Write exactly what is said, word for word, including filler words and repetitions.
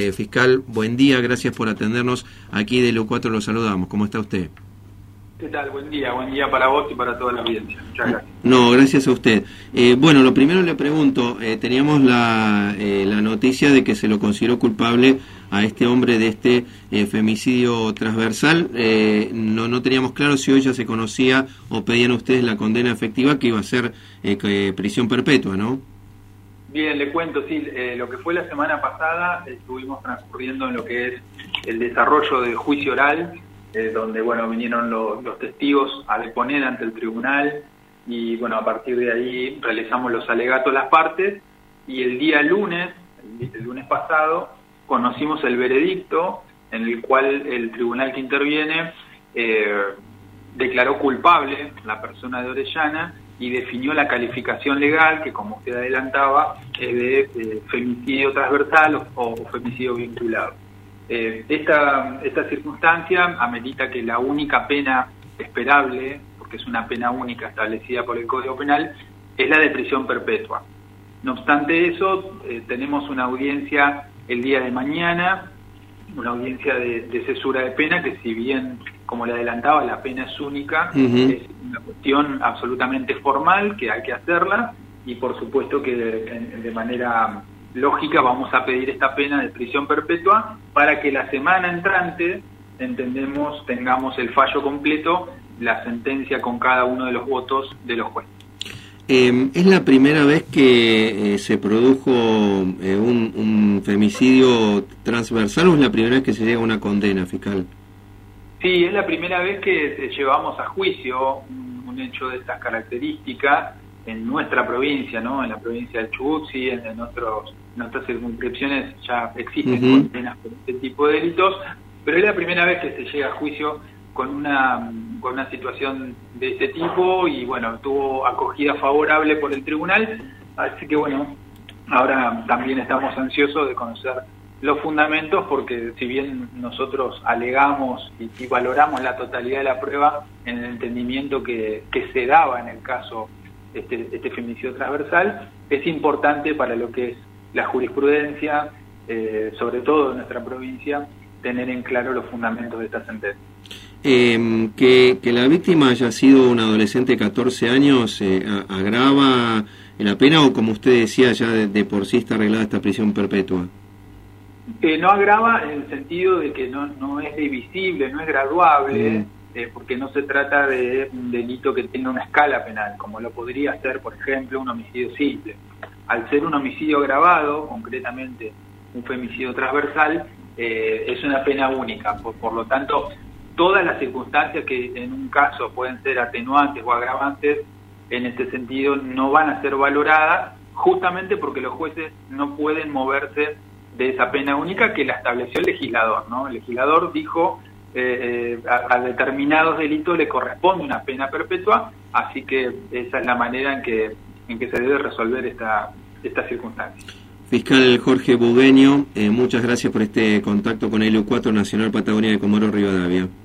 Eh, fiscal, buen día, gracias por atendernos. Aquí de L U cuatro lo saludamos. ¿Cómo está usted? ¿Qué tal? Buen día, buen día para vos y para toda la audiencia. Muchas gracias. No, gracias a usted. Eh, bueno, lo primero le pregunto, eh, teníamos la, eh, la noticia de que se lo consideró culpable a este hombre de este eh, femicidio transversal. Eh, no, no teníamos claro si hoy ya se conocía o pedían ustedes la condena efectiva, que iba a ser eh, que, prisión perpetua, ¿no? Bien, le cuento, sí, eh, lo que fue la semana pasada estuvimos transcurriendo en lo que es el desarrollo del juicio oral, eh, donde, bueno, vinieron los, los testigos a deponer ante el tribunal y, bueno, a partir de ahí realizamos los alegatos a las partes y el día lunes, el, el lunes pasado, conocimos el veredicto en el cual el tribunal que interviene eh, declaró culpable a la persona de Orellana y definió la calificación legal, que como usted adelantaba, es de eh, femicidio transversal o, o femicidio vinculado. Eh, esta, esta circunstancia amerita que la única pena esperable, porque es una pena única establecida por el Código Penal, es la de prisión perpetua. No obstante eso, eh, tenemos una audiencia el día de mañana, una audiencia de, de cesura de pena, que si bien, como le adelantaba, la pena es única, uh-huh. es una cuestión absolutamente formal que hay que hacerla y por supuesto que de, de manera lógica vamos a pedir esta pena de prisión perpetua para que la semana entrante, entendemos, tengamos el fallo completo, la sentencia con cada uno de los votos de los jueces. Eh, ¿Es la primera vez que eh, se produjo eh, un, un femicidio transversal o es la primera vez que se llega a una condena, fiscal? Sí, es la primera vez que llevamos a juicio un, un hecho de estas características en nuestra provincia, ¿no? En la provincia de Chubut, sí, en, en, otros, en otras circunscripciones ya existen uh-huh. condenas por este tipo de delitos, pero es la primera vez que se llega a juicio con una con una situación de este tipo y bueno, tuvo acogida favorable por el tribunal, así que bueno, ahora también estamos ansiosos de conocer los fundamentos porque si bien nosotros alegamos y, y valoramos la totalidad de la prueba en el entendimiento que, que se daba en el caso este, este femicidio transversal, es importante para lo que es la jurisprudencia, eh, sobre todo en nuestra provincia, tener en claro los fundamentos de esta sentencia. Eh, que, que la víctima haya sido una adolescente de catorce años eh, agrava la pena o como usted decía ya de, de por sí está arreglada esta prisión perpetua. Eh, no agrava en el sentido de que no, no es divisible, no es graduable, mm. eh, porque no se trata de un delito que tenga una escala penal, como lo podría ser, por ejemplo, un homicidio simple. Al ser un homicidio agravado, concretamente un femicidio transversal, eh, es una pena única, por, por lo tanto, todas las circunstancias que en un caso pueden ser atenuantes o agravantes, en este sentido no van a ser valoradas, justamente porque los jueces no pueden moverse de esa pena única que la estableció el legislador, ¿no? El legislador dijo eh, eh, a, a determinados delitos le corresponde una pena perpetua, así que esa es la manera en que en que se debe resolver esta esta circunstancia. Fiscal Jorge Bugueño, eh, muchas gracias por este contacto con L U cuatro Nacional Patagonia de Comodoro Rivadavia.